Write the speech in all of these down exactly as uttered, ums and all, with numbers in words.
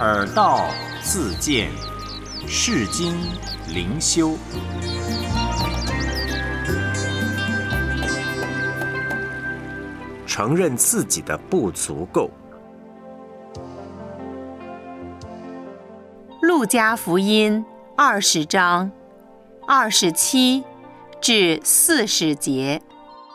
耳道自见，世经灵修。承认自己的不足够。 路加福音二十章二十七至四十节。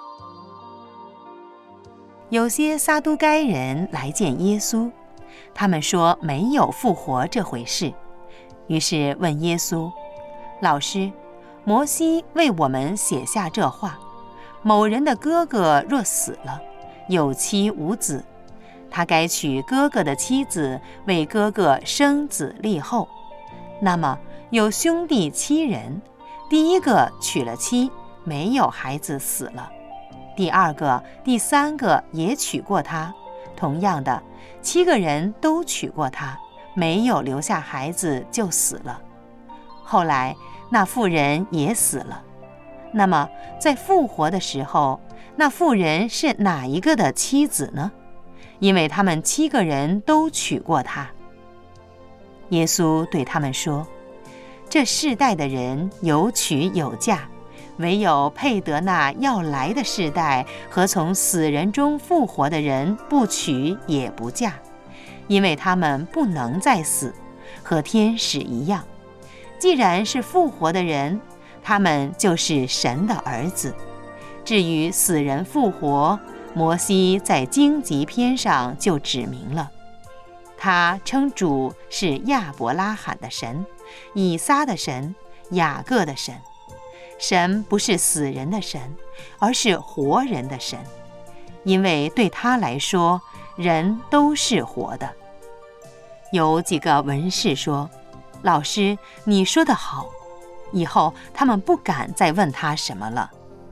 有些撒都该人来见耶稣，他们说没有复活这回事，于是问耶稣：老师，摩西为我们写下这话，某人的哥哥若死了，有妻无子，他该娶哥哥的妻子，为哥哥生子立后。那么有兄弟七人，第一个娶了妻，没有孩子，死了；第二个、第三个也娶过她，同样的，七个人都娶过她，没有留下孩子，就死了。后来那妇人也死了。那么在复活的时候，那妇人是哪一个的妻子呢？因为他们七个人都娶过她。耶稣对他们说：这世代的人有娶有嫁，唯有配得那要来的世代和从死人中复活的人不娶也不嫁，因为他们不能再死，和天使一样。既然是复活的人，他们就是神的儿子。至于死人复活，摩西在荆棘篇上就指明了，他称主是亚伯拉罕的神，以撒的神，雅各的神。神不是死人的神，而是活人的神，因为对他来说，人都是活的。有几个文士说：老师，你说得好。以后他们不敢再问他什么了。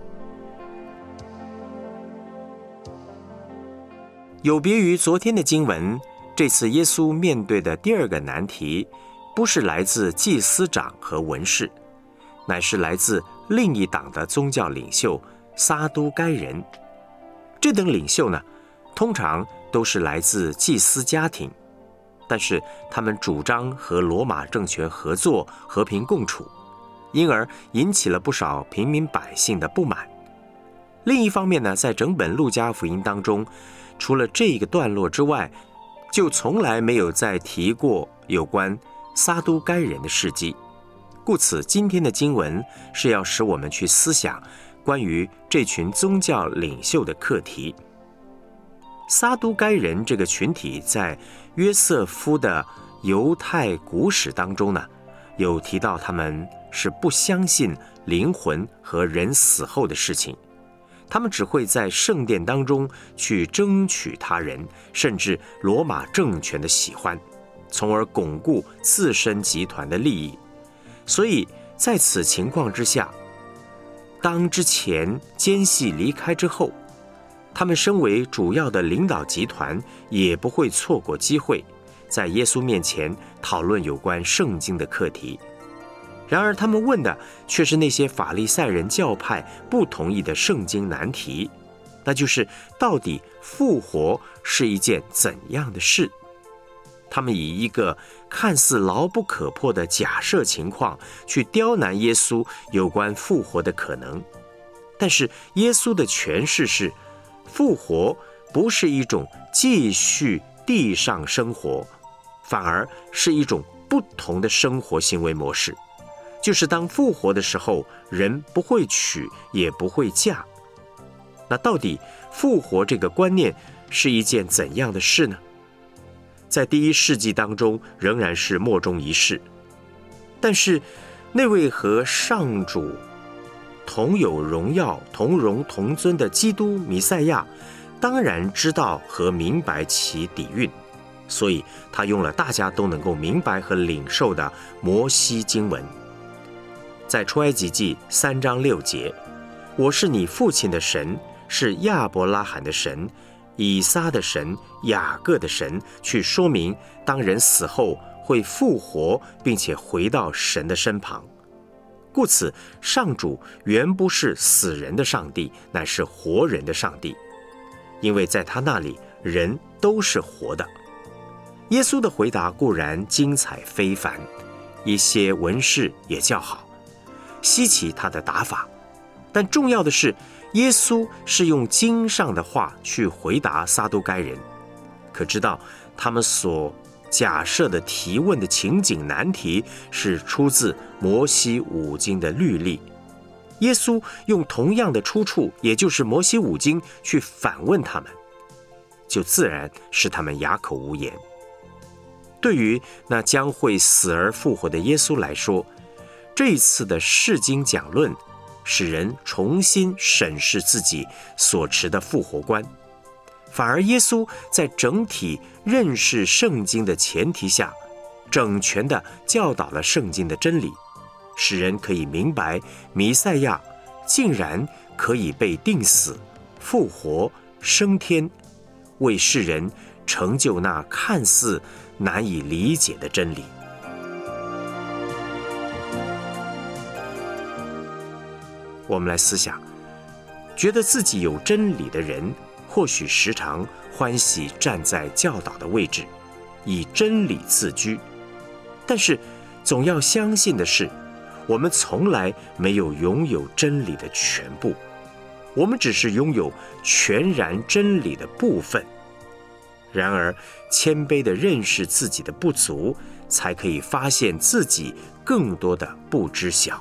有别于昨天的经文，这次耶稣面对的第二个难题，不是来自祭司长和文士，乃是来自另一党的宗教领袖撒都该人。这等领袖呢，通常都是来自祭司家庭，但是他们主张和罗马政权合作，和平共处，因而引起了不少平民百姓的不满。另一方面呢，在整本路加福音当中，除了这个段落之外，就从来没有再提过有关撒都该人的事迹。故此今天的经文是要使我们去思想关于这群宗教领袖的课题。撒都该人这个群体在约瑟夫的犹太古史当中呢，有提到他们是不相信灵魂和人死后的事情，他们只会在圣殿当中去争取他人，甚至罗马政权的喜欢，从而巩固自身集团的利益。所以在此情况之下，当之前奸细离开之后，他们身为主要的领导集团，也不会错过机会，在耶稣面前讨论有关圣经的课题。然而他们问的却是那些法利赛人教派不同意的圣经难题，那就是到底复活是一件怎样的事。他们以一个看似牢不可破的假设情况去刁难耶稣有关复活的可能。但是耶稣的诠释是，复活不是一种继续地上生活，反而是一种不同的生活行为模式。就是当复活的时候，人不会娶也不会嫁。那到底复活这个观念是一件怎样的事呢？在第一世纪当中仍然是莫衷一是，但是那位和上主同有荣耀、同荣同尊的基督弥赛亚，当然知道和明白其底蕴，所以他用了大家都能够明白和领受的摩西经文。在出埃及记三章六节，我是你父亲的神，是亚伯拉罕的神，以撒的神，雅各的神，去说明当人死后会复活，并且回到神的身旁。故此上主原不是死人的上帝，乃是活人的上帝，因为在他那里人都是活的。 耶稣的回答固然精彩非凡，一些文士也叫好，稀奇他的答法。但重要的是，耶稣是用经上的话去回答撒都该人。可知道他们所假设的提问的情景难题是出自摩西五经的律例。耶稣用同样的出处，也就是摩西五经去反问他们，就自然使他们哑口无言。对于那将会死而复活的耶稣来说，这一次的释经讲论使人重新审视自己所持的复活观，反而耶稣在整体认识圣经的前提下，整全地教导了圣经的真理，使人可以明白弥赛亚竟然可以被钉死、复活、升天，为世人成就那看似难以理解的真理。我们来思想，觉得自己有真理的人，或许时常欢喜站在教导的位置，以真理自居。但是总要相信的是，我们从来没有拥有真理的全部，我们只是拥有全然真理的部分。然而谦卑地认识自己的不足，才可以发现自己更多的不知晓。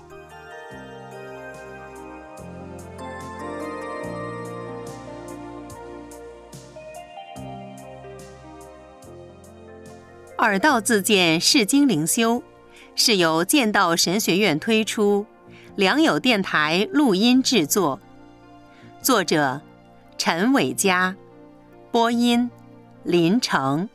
耳道自荐释经灵修是由剑道神学院推出，良友电台录音制作，作者陈伟嘉，播音林成。